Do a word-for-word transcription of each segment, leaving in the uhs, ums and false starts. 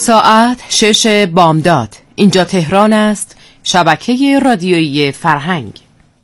ساعت شش بامداد. اینجا تهران است، شبکه رادیویی فرهنگ.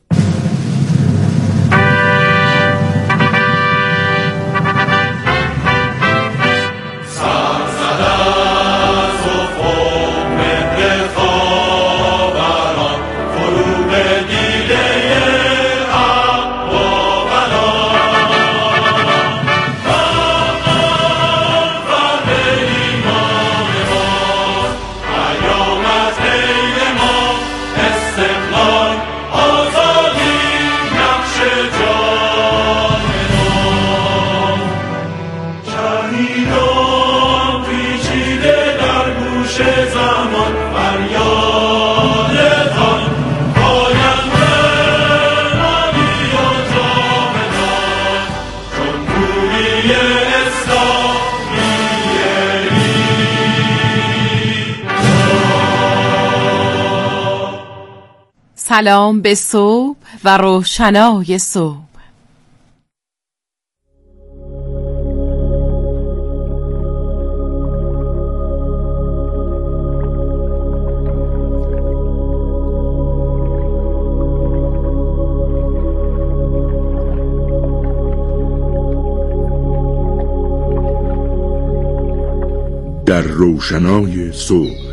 سلام به صبح و روشنای صبح. در روشنای صبح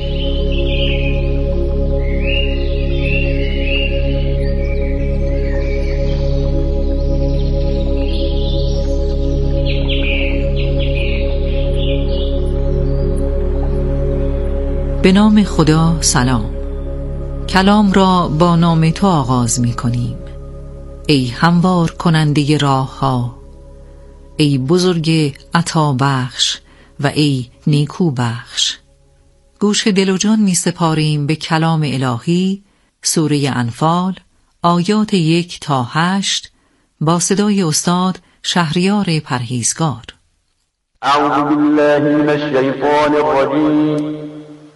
به نام خدا. سلام. کلام را با نام تو آغاز می کنیم، ای هموار کننده راه ها، ای بزرگ عطا بخش و ای نیکو بخش. گوش دل و جان می سپاریم به کلام الهی. سوره انفال آیات یک تا هشت با صدای استاد شهریار پرهیزگار. اعوذ بالله من الشیطان الرجیم.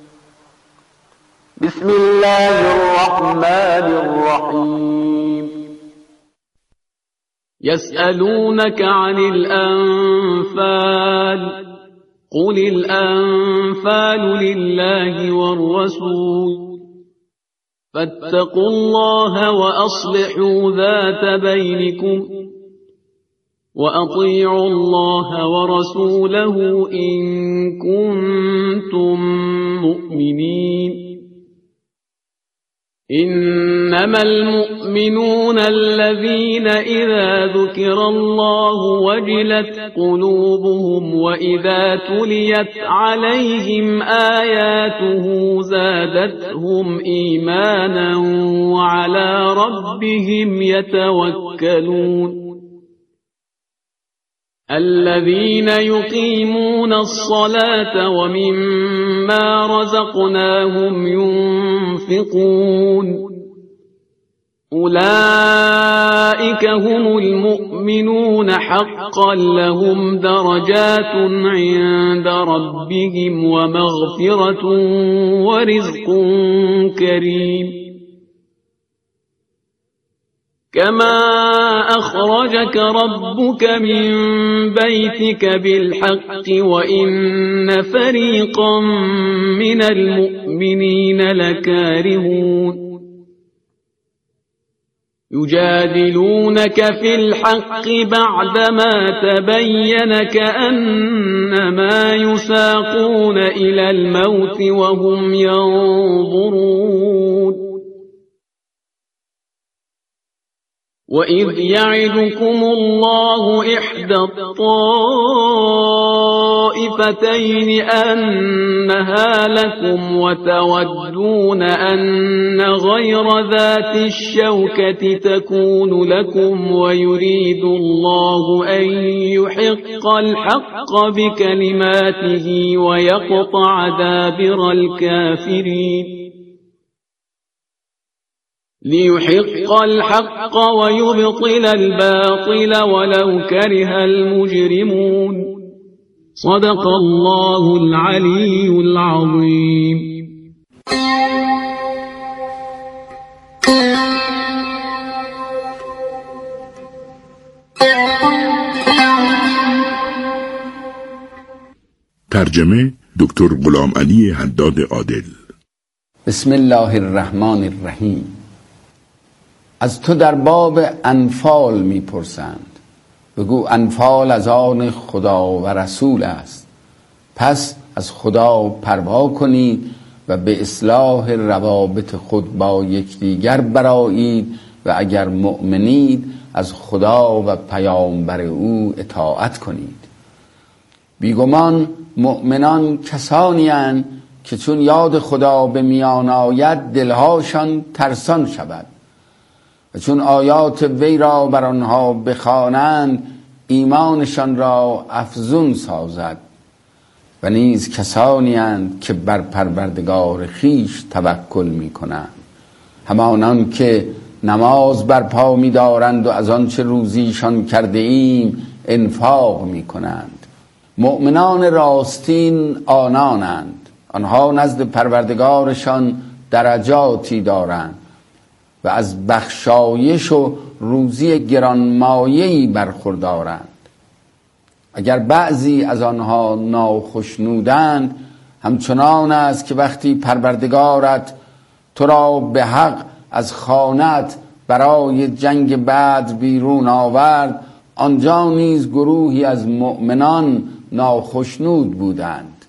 بسم الله الرحمن الرحیم. يسألونك عن الأنفال قل الأنفال لله والرسول فاتقوا الله وأصلحوا ذات بينكم وأطيعوا الله ورسوله إن كنتم مؤمنين. إنما المؤمنون الذين إذا ذكر الله وجلت قلوبهم وإذا تليت عليهم آياته زادتهم إيمانا وعلى ربهم يتوكلون. الذين يقيمون الصلاة ومما رزقناهم ينفقون أولئك هم المؤمنون حقا لهم درجات عند ربهم ومغفرة ورزق كريم. كما أخرجك ربك من بيتك بالحق وإن فريقا من المؤمنين لكارهون. يجادلونك في الحق بعدما تبين كأنما يساقون إلى الموت وهم ينظرون. وَإِذْ يَعِدُكُمُ اللَّهُ إِحْدَى الطَّائِفَتَيْنِ أَنَّهَا لَكُمْ وَتَوَدُّونَ أَنَّ غَيْرَ ذَاتِ الشَّوْكَةِ تَكُونُ لَكُمْ وَيُرِيدُ اللَّهُ أَن يُحِقَّ الْحَقَّ بِكَلِمَاتِهِ وَيَقْطَعَ دَابِرَ الْكَافِرِينَ. ليحق الحق ويبطل الباطل ولو كره المجرمون. صدق الله العلي العظيم. ترجمه دکتر غلام علی حداد عادل. بسم الله الرحمن الرحیم. از تو در باب انفال میپرسند، بگو انفال از آن خدا و رسول است. پس از خدا پروا کنید و به اصلاح روابط خود با یکدیگر برآیید و اگر مؤمنید از خدا و پیامبر او اطاعت کنید. بیگمان مؤمنان کسانی اند که چون یاد خدا به میان آید دلهاشان ترسان شود و چون آیات وی را بر آنها بخوانند ایمانشان را افزون سازد. و نیز کسانی اند که بر پروردگار خویش توکل می کنند، همانان که نماز برپا می دارند و از آنچه روزیشان کرده ایم انفاق می کنند. مؤمنان راستین آنانند، آنها نزد پروردگارشان درجاتی دارند و از بخشایش و روزی گرانمایه‌ای برخوردارند. اگر بعضی از آنها ناخشنودند همچنان است که وقتی پروردگارت تو را به حق از خانه‌ات برای جنگ بدر بیرون آورد، آنجا نیز گروهی از مؤمنان ناخشنود بودند.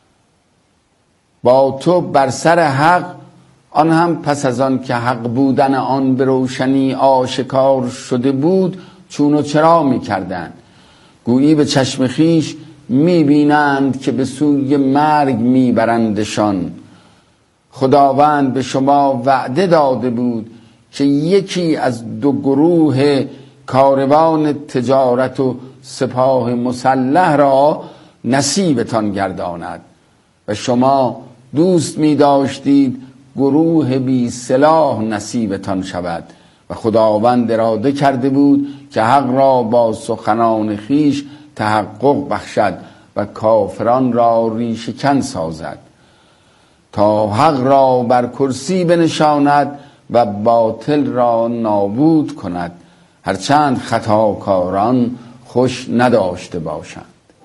با تو بر سر حق، آن هم پس از آن که حق بودن آن به روشنی آشکار شده بود چون و چرا می کردند. گویی به چشم خیش می بینند که به سوی مرگ می برندشان. خداوند به شما وعده داده بود که یکی از دو گروه کاروان تجارت و سپاه مسلح را نصیبتان گرداند و شما دوست می داشتید گروه بی سلاح نصیبتان شود و خداوند اراده کرده بود که حق را با سخنان خیش تحقق بخشد و کافران را ریشه‌کن سازد تا حق را بر کرسی بنشاند و باطل را نابود کند، هرچند خطاکاران خوش نداشته باشند.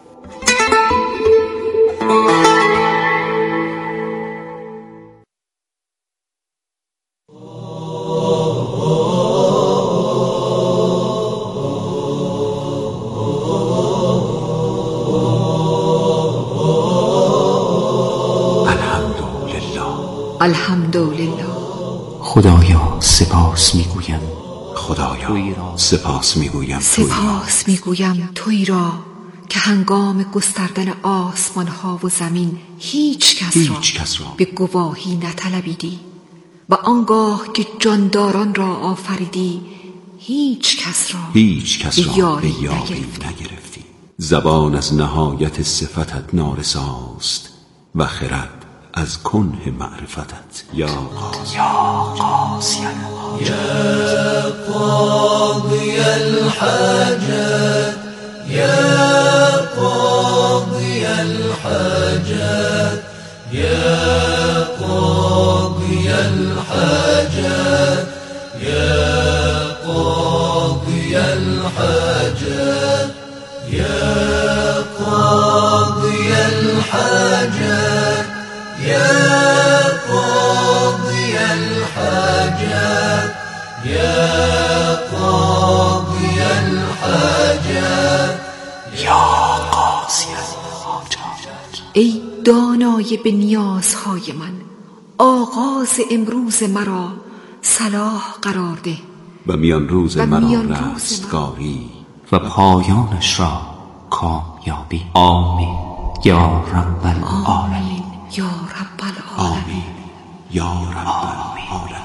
الحمدلله. خدایا سپاس میگویم، خدایا سپاس میگویم سپاس میگویم تویی را که هنگام گستردن آسمان ها و زمین هیچ کس را, هیچ کس را به گواهی نطلبیدی و آنگاه که جانداران را آفریدی هیچ کس را هیچ کس را یاری به یاری نگرفتی. نگرفتی. زبان از نهایت صفتت نارساست و خرد از کنه معرفتت. یا قاضی یا قاضی یا قاضی الحاجات، یا قاضی الحاجات، یا قاضی الحاجات، یا قاضی الحاجات، یا قاضی الحاجات، یا قاضی الحاجات، یا قاضی الحاجات، یا قاضی الحاجات. ای دانای به نیازهای من، آغاز امروز مرا صلاح قرار ده و میان روز و مرا میان روز رستگاری و پایانش را کامیابی. آمین یا رب العالمین. آمین یا رب العالمین. آمین یا رب العالمین.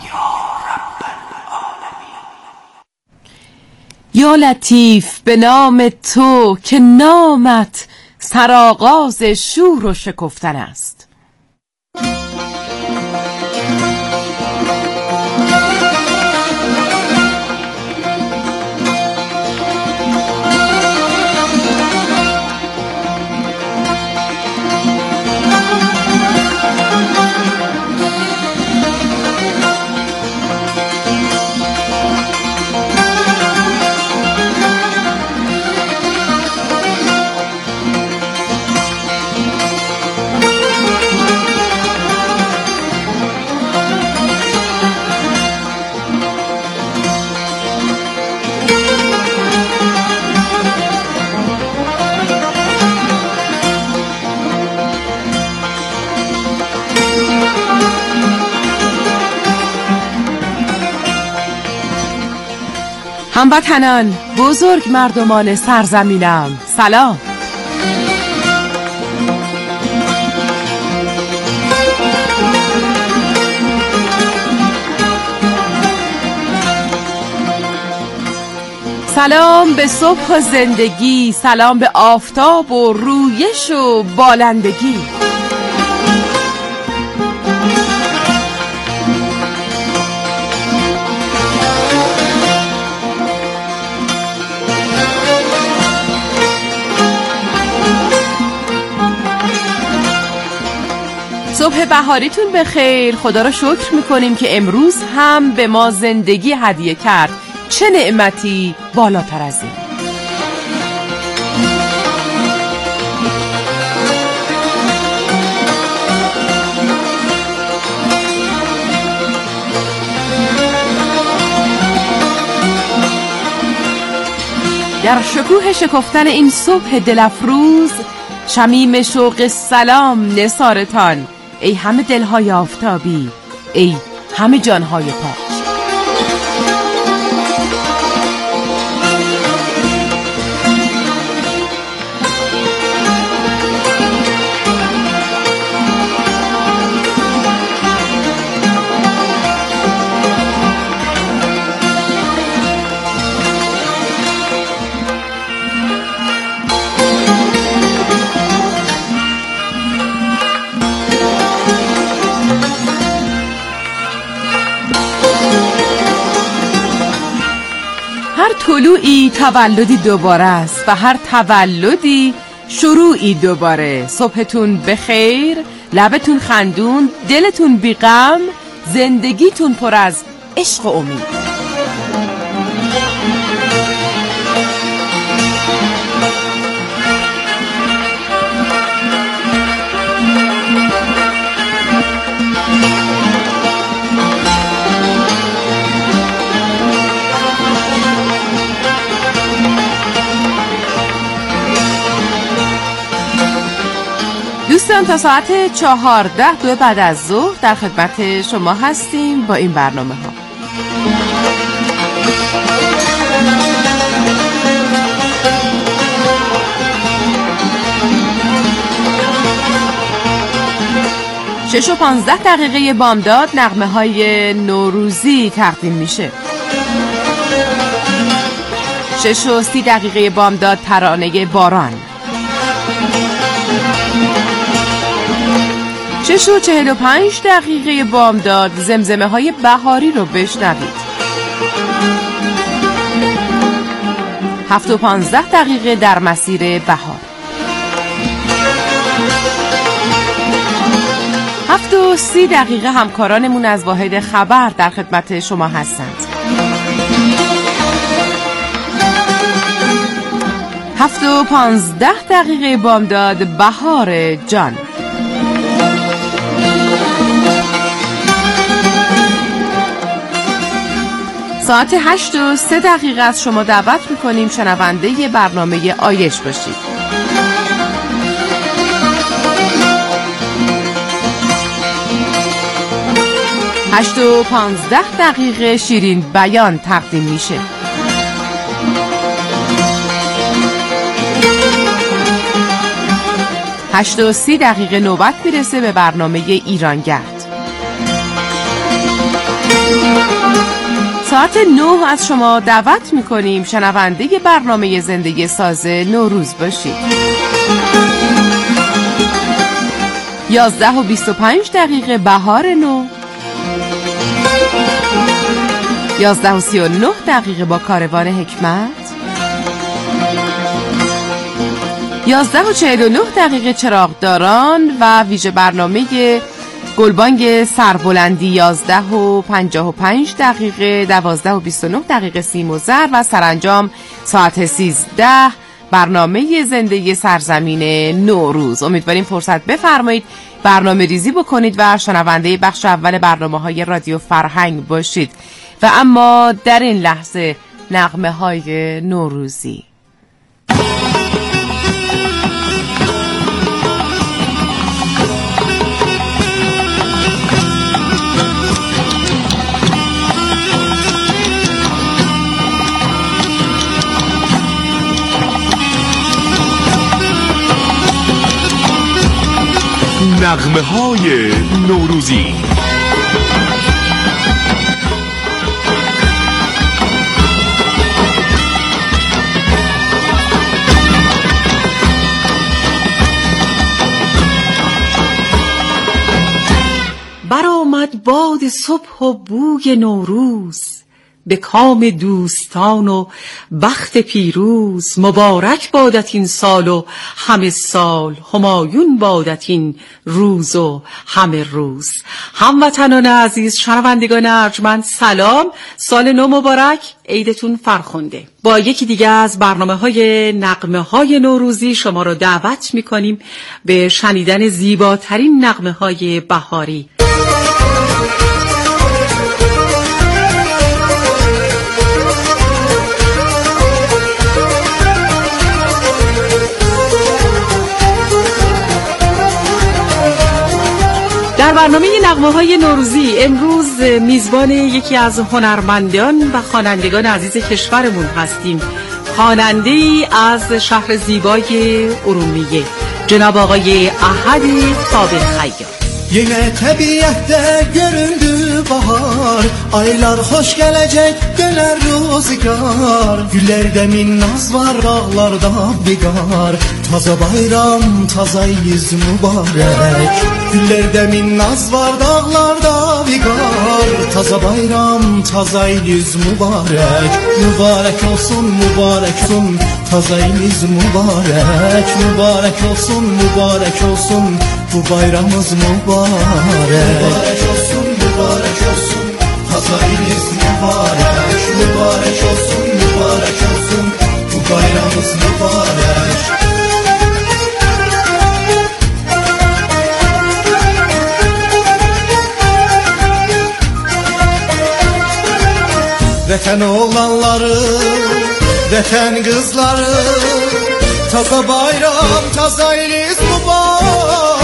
یا لطیف به نام تو که نامت سرآغاز شور و شکفتن است. هموطنان، بزرگ مردمان سرزمینم، سلام. سلام به صبح و زندگی، سلام به آفتاب و رویش و بالندگی. صبح بهاریتون بخیر. خدا را شکر میکنیم که امروز هم به ما زندگی هدیه کرد. چه نعمتی بالاتر از این. در شکوه شکفتن این صبح دلفروز، شمیم شوق سلام نثارتان، ای همه دلهای آفتابی، ای همه جانهای پاک. هر طلوعی تولدی دوباره است و هر تولدی شروعی دوباره. صبحتون بخیر، لبتون خندون، دلتون بی غم، زندگیتون پر از عشق و امید. دوستان، تا ساعت چهارده دو بعد از ظهر در خدمت شما هستیم با این برنامه ها. شش و پانزده دقیقه بامداد نغمه های نوروزی تقدیم میشه. شش و سی دقیقه بامداد ترانه باران. شش و چهل و پنج دقیقه بامداد زمزمه های بهاری رو بشنوید. هفت و پانزده دقیقه در مسیر بهار. هفت و سی دقیقه همکارانمون از واحد خبر در خدمت شما هستند. هفت و پانزده دقیقه بامداد بهار جان. ساعت هشت و سه دقیقه از شما دعوت میکنیم شنونده برنامه آیش باشید. هشت و پانزده دقیقه شیرین بیان تقدیم میشه. هشت و سی دقیقه نوبت میرسه به برنامه ایرانگرد. ساعت نه از شما دعوت میکنیم شنونده برنامه زندگی ساز نوروز باشید. یازده و بیست و پنج دقیقه بهار نو. یازده و سی و نه دقیقه با کاروان حکمت. یازده و چهل و نه دقیقه چراغداران و ویژه برنامه گلبانگ سربلندی. یازده و پنجاه و پنج دقیقه، دوازده و بیست و نه دقیقه سیم و زر و سرانجام ساعت سیزده برنامه زندگی سرزمین نوروز. امیدواریم فرصت بفرمایید برنامه ریزی بکنید و شنونده بخش اول برنامه های رادیو فرهنگ باشید. و اما در این لحظه نغمه های نوروزی. نغمه‌های نوروزی. برآمد باد صبح و بوی نوروز، به کام دوستان و بخت پیروز. مبارک بادت این سال و همه سال، همایون بادت این روز و همه روز. هموطنان عزیز، شنوندگان ارجمند، سلام، سال نو مبارک، عیدتون فرخنده. با یکی دیگه از برنامه‌های نغمه‌های نوروزی شما رو دعوت می‌کنیم به شنیدن زیباترین نغمه‌های بهاری. در برنامه نغمه‌های نوروزی امروز میزبان یکی از هنرمندان و خوانندگان عزیز کشورمون هستیم. خواننده‌ای از شهر زیبای ارومیه، جناب آقای احد تابع خیام. Yine təbiətdə göründü bahar, aylar xoş gələcək, dölər rüzgar. Güllərdə minnaz var, dağlarda biqar, taza bayram, taza yüz mübarək. Güllərdə minnaz var, dağlarda biqar, taza bayram, taza yüz mübarək. Mübarək olsun, mübarək olsun, taza yüz mübarək. Mübarək olsun, mübarək olsun, bu bayramımız mübarək. Mübarək olsun, mübarək olsun, taza iliz mübarək. Mübarək olsun, mübarək olsun, bu bayramımız mübarək. Vətən oğlanları, vətən qızları, taza bayram, taza iliz mübarək.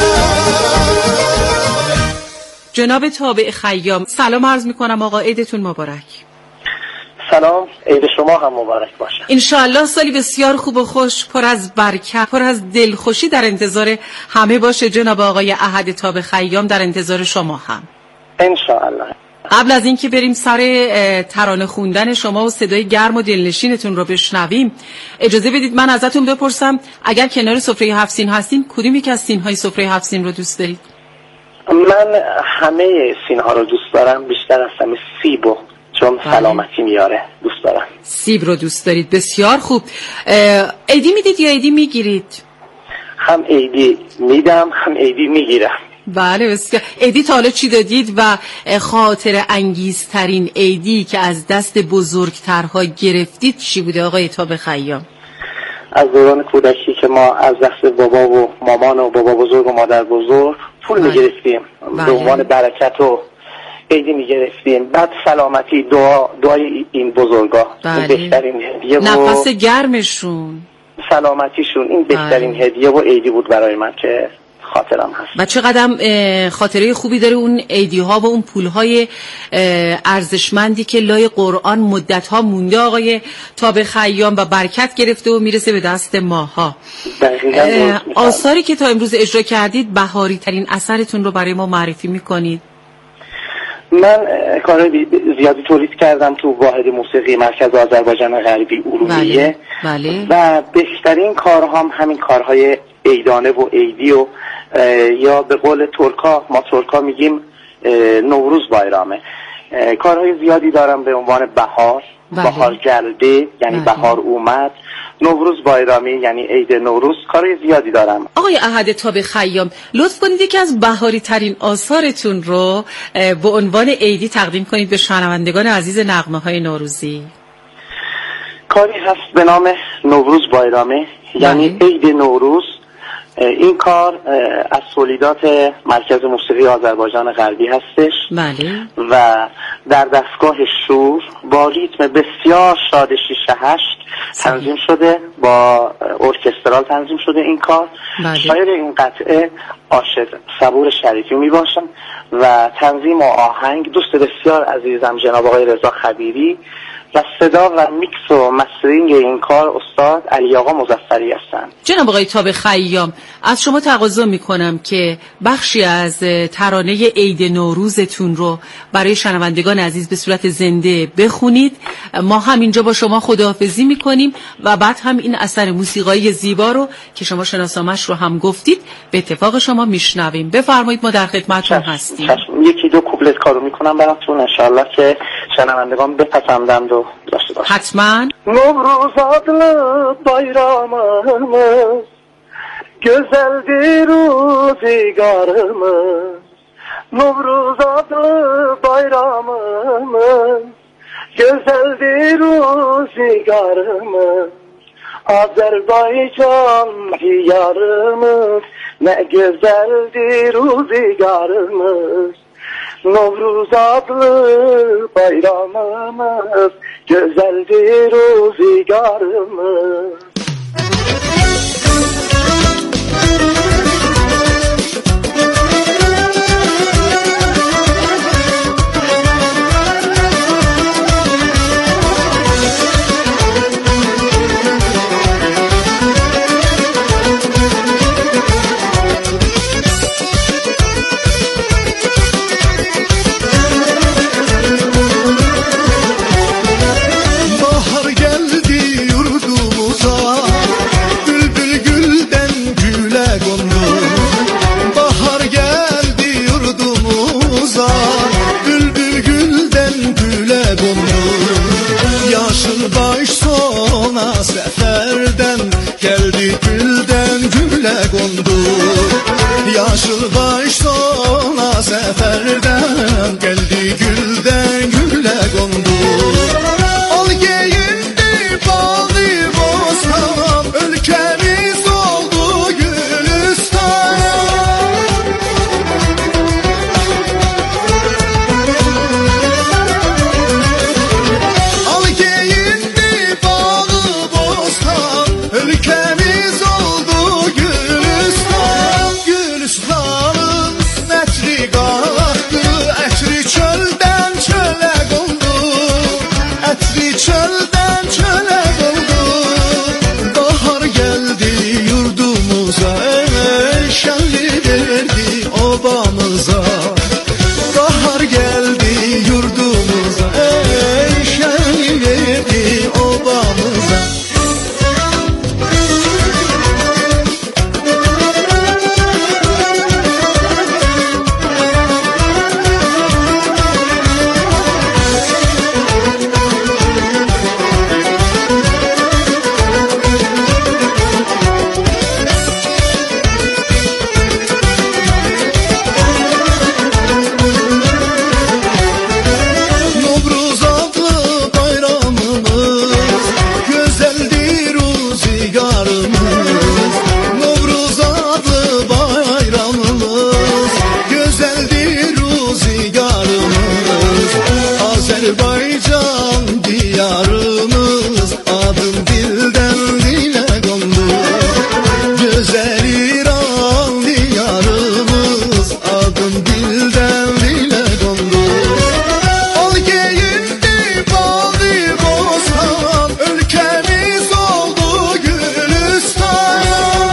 جناب تابع خیام، سلام عرض میکنم آقا، عیدتون مبارک. سلام، عید شما هم مبارک باشه. انشاءالله سالی بسیار خوب و خوش، پر از برکت، پر از دلخوشی در انتظار همه باشه. جناب آقای احد تابع خیام در انتظار شما هم انشاءالله. قبل از اینکه بریم سر ترانه خوندن شما و صدای گرم و دلنشینتون رو بشنویم، اجازه بدید من ازتون بپرسم اگر کنار سفره هفت سین هستین، کدوم یک از سین‌های سفره هفت سین رو دوست دارید؟ من همه سین‌ها رو دوست دارم، بیشتر از همه سیبو، چون بله. سلامتی میاره دوست دارم. سیب رو دوست دارید، بسیار خوب. عیدی میدید یا عیدی میگیرید؟ هم عیدی میدم هم عیدی میگیرم. بله بسیار. عیدی تا حالا چی دادید و خاطر انگیزترین عیدی که از دست بزرگترها گرفتید چی بوده آقای تابع خیام؟ از دوران کودکی که ما از دست بابا و مامان و بابا بزرگ و مادر بزرگ پول بله. میگرفتیم به عنوان برکت و عیدی میگرفتیم. بعد سلامتی، دعا دعای این بزرگا بله. بهترین هدیه و نفس گرمشون، سلامتیشون، این بهترین بله. هدیه و عیدی بود برای من که خاطرم هست. و چقدر خاطره خوبی داره اون عیدی ها و اون پول های ارزشمندی که لای قرآن مدت ها مونده آقای تابع خیام و برکت گرفته و میرسه به دست ماها. آثاری که تا امروز اجرا کردید، بهاری ترین اثرتون رو برای ما معرفی میکنید؟ من کارهای زیادی تولید کردم تو واحد موسیقی مرکز آذربایجان غربی ارومیه بله. بله. و بهترین کارهام همین کارهای عیدانه و عیدی و یا به قول ترکا، ما ترکا میگیم نوروز بایرامه. کارهای زیادی دارم به عنوان بهار، بله. بهار جلده یعنی بله. بهار اومد، نوروز بایرامی یعنی عید نوروز، کارهای زیادی دارم. آقای احد تابع خیام، لطف کنید یکی از بهاری ترین آثارتون رو به عنوان عیدی تقدیم کنید به شنوندگان عزیز نغمه های نوروزی. کاری هست به نام نوروز بایرامه یعنی عید نوروز. این کار از تولیدات مرکز موسیقی آذربایجان غربی هستش بله. و در دستگاه شور با ریتم بسیار شاد شیشه هشت تنظیم شده، با ارکسترال تنظیم شده این کار. بله. شاید این قطعه عاشق صبور شریفی می باشم و تنظیم و آهنگ دوست بسیار عزیزم جناب آقای رضا خبیری و صدا و میکس و مسترینگ این کار استاد علی آقا مظفری هستند. جناب آقای تاب خیام، از شما تقاضا میکنم که بخشی از ترانه عید نوروزتون رو برای شنوندگان عزیز به صورت زنده بخونید. ما هم اینجا با شما خداحافظی میکنیم و بعد هم این اثر موسیقایی زیبا رو که شما شناسامش رو هم گفتید به اتفاق شما میشنویم. بفرمایید، ما در خدمتتون هستیم. چشم. یکی دو کوپلت کارو میکنم براتون انشالله که شنوندگان بپسندند و داشته باشند. حتما. Novruz adlı bayramımız, güzeldir ruzigarımız. Novruz adlı bayramımız, güzeldir ruzigarımız. Azerbaycan diyarımız, ne güzeldir ruzigarımız. Novruz adlı bayramımız, güzeldir ruzigarımız. Yaşıl baş sona seferden geldi gülden güle kondu. Al giyindi bağlı bostan, ülkemiz oldu Gülistan. Al giyindi bağlı bostan, ülkemiz oldu Gülistan. Gülistanın netri qalxdı, ətri çöldən çölə qoldu. Ətri çöldən çölə qoldu. Bahar gəldi yurdumuza, şənli verdi obamıza. Bahar gəldi yurdumuza, şənli verdi obamıza. Novruz adlı bayramımız, güzeldir ruzigarımız. Novruz adlı bayramımız, güzeldir ruzigarımız. Azerbaycan diyarımız, adım dilden dile kondu. Güzel İran diyarımız, adım dilden dile kondu. Al giyindi bağlı bostan, ülkemiz oldu Gülistan.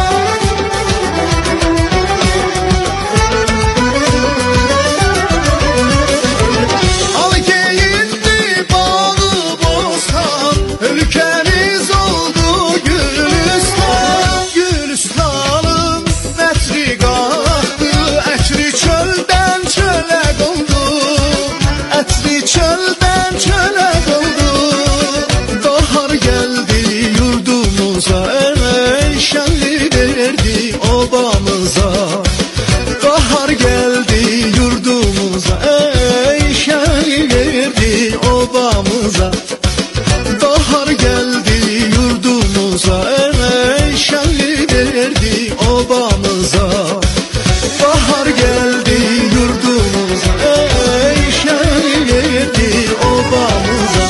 Al giyindi bağlı bostan, ülkemiz oldu Gülistan. Gülistanın netri qalxdı, ətri çöldən çölə qoldu. Ətri çöldən çölə qoldu. Bahar gəldi yurdumuza, şənli verdi obamıza. Bahar gəldi yurdumuza, şənli verdi obamıza. Bahar gəldi yurdumuza, şənli verdi obamıza. Bahar gəldi yurdumuza, şənli verdi obamıza.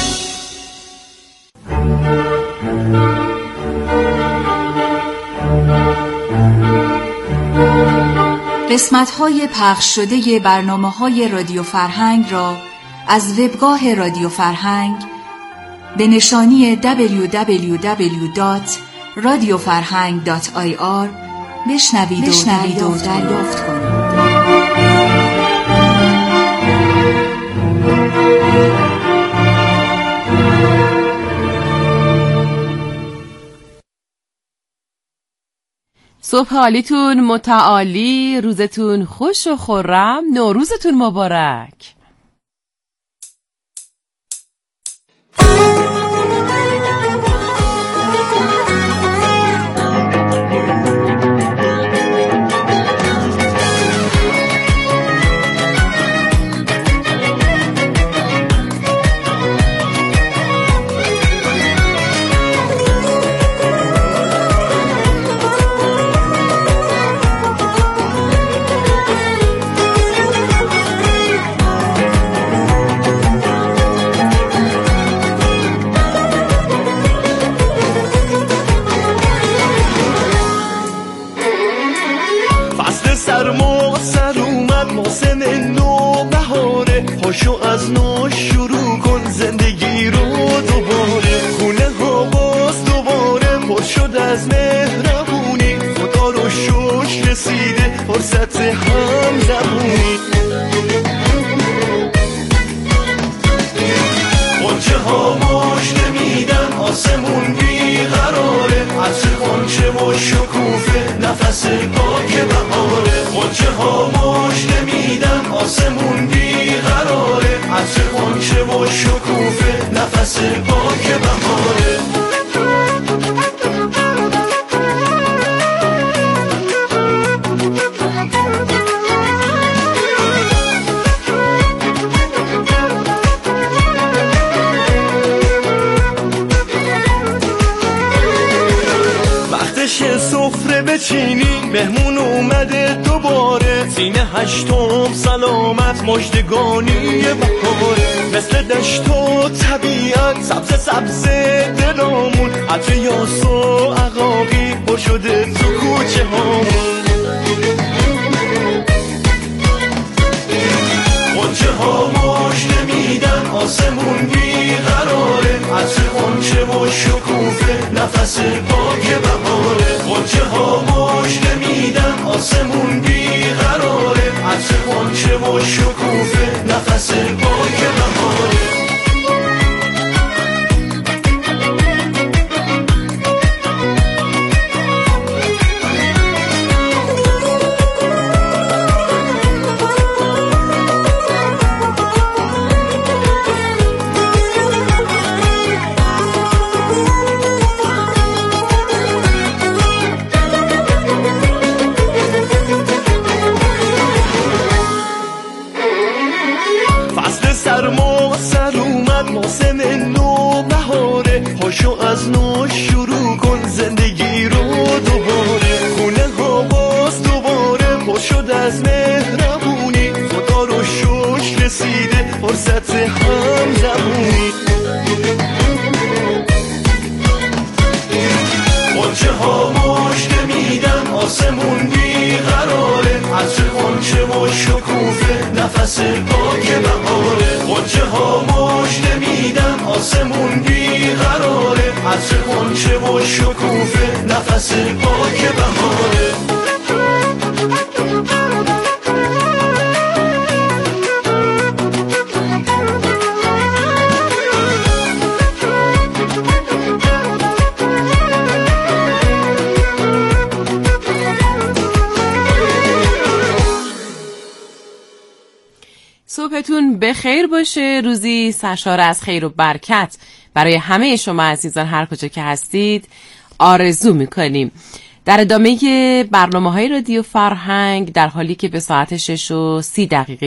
قسمت‌های پخش شده برنامه‌های رادیو فرهنگ را از وبگاه رادیو فرهنگ به نشانی دبلیو دبلیو دبلیو دات رادیو فرهنگ دات آی آر بشنوید و دریافت, دریافت کنید. صبح حالیتون متعالی، روزتون خوش و خرم، نوروزتون مبارک. پاشو از نو شروع کن زندگی رو دوباره، خونه ها باز دوباره پر شد از مهربونی، خدا رو شوش رسیده فرصت هم زبونی. قنچه ها ماش نمیدن آسمون بیقراره، عطر قنچه و شکوفه نفس پاک بهاره. قنچه ها ماش نمیدن آسمون بیقراره، عطر قنچه و شکوفه نفس پاک بهاره. سفره بچینی مهمون اومده دوباره، سینه هشتم سلامت مژدگانی بهاره. مثل دشت و طبیعت سبز سبز دلامون، عطر یاس و عقاقی پر شده تو کوچه هامون. قنچه ها ماش نمیدن آسمون بیقراره، عطر قنچه و شکوفه نفس پاک بهاره. قنچه ها ماش نمیدن آسمون بیقراره، عطر قنچه و شکوفه نفس پاک بهاره. موسم نو بهاره، پاشو از نو شروع کن زندگی رو دوباره، خونه ها باز دوباره پر شد از مهربونی، خدا رو شوش رسیده فرصت هم زبونی. قنچه ها ماش نمیدن آسمون بیقراره، عطر قنچه و شکوفه نفس پاک بهاره. قنچه ها ماش نمیدن آسمون بیقراره، عطر قنچه و شکوفه نفس پاک بهاره. صبحتون بخیر باشه، روزی سرشار از خیر و برکت برای همه شما عزیزان هر کجا که هستید آرزو میکنیم. در ادامه برنامه های رادیو فرهنگ در حالی که به ساعت شش و سی دقیقه